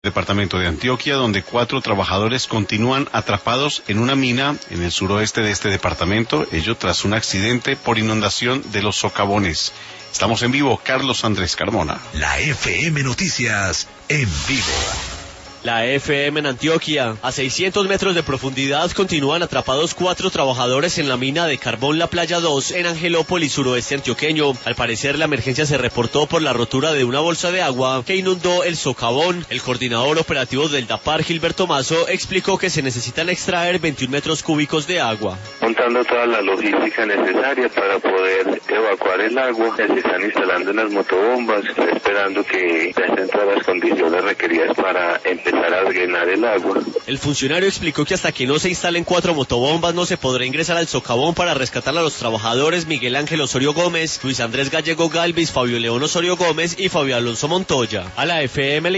Departamento de Antioquia, donde 4 trabajadores continúan atrapados en una mina en el suroeste de este departamento, ello tras un accidente por inundación de los socavones. Estamos en vivo, Carlos Andrés Carmona. La FM Noticias en vivo. La FM en Antioquia. A 600 metros de profundidad continúan atrapados 4 trabajadores en la mina de carbón La Playa 2 en Angelópolis, suroeste antioqueño. Al parecer la emergencia se reportó por la rotura de una bolsa de agua que inundó el socavón. El coordinador operativo del DAPAR, Gilberto Mazo, explicó que se necesitan extraer 21 metros cúbicos de agua. Montando toda la logística necesaria para poder evacuar el agua. Se están instalando unas motobombas, esperando que ya estén todas las condiciones requeridas para empezar a drenar el agua. El funcionario explicó que hasta que no se instalen 4 motobombas no se podrá ingresar al socavón para rescatar a los trabajadores Miguel Ángel Osorio Gómez, Luis Andrés Gallego Galvis, Fabio León Osorio Gómez y Fabio Alonso Montoya. A la FM